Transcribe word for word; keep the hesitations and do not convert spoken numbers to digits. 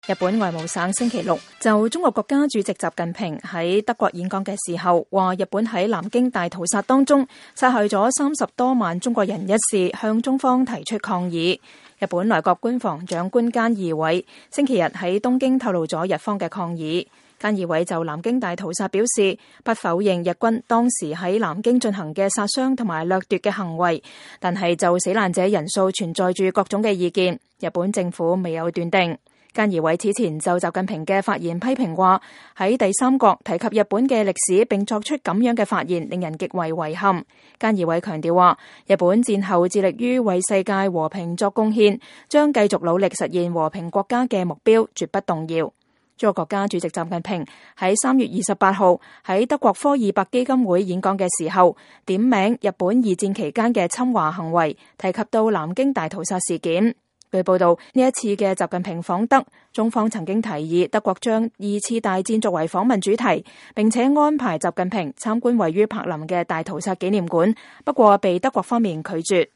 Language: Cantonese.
日本外務省星期六就中國國家主席習近平喺德國演講嘅時候，話日本喺南京大屠殺當中殺害咗三十多萬中國人一事，向中方提出抗議。日本內閣官房長官菅義偉星期日喺東京透露咗日方嘅抗議。菅義偉就南京大屠殺表示，不否認日軍當時喺南京進行嘅殺傷同埋掠奪嘅行為，但係就死難者人數存在住各種嘅意見，日本政府未有斷定。菅義偉此前就習近平嘅發言批評話，喺第三國提及日本嘅歷史並作出咁樣嘅發言，令人極為遺憾。菅義偉強調話，日本戰後致力於為世界和平作貢獻，將繼續努力實現和平國家嘅目標，絕不動搖。中國國家主席習近平喺三月二十八號喺德國科爾伯基金會演講嘅時候，點名日本二戰期間嘅侵華行為，提及到南京大屠殺事件。據報道，呢一次嘅習近平訪德，中方曾經提議德國將二次大戰作為訪問主題，並且安排習近平參觀位於柏林嘅大屠殺紀念館，不過被德國方面拒絕。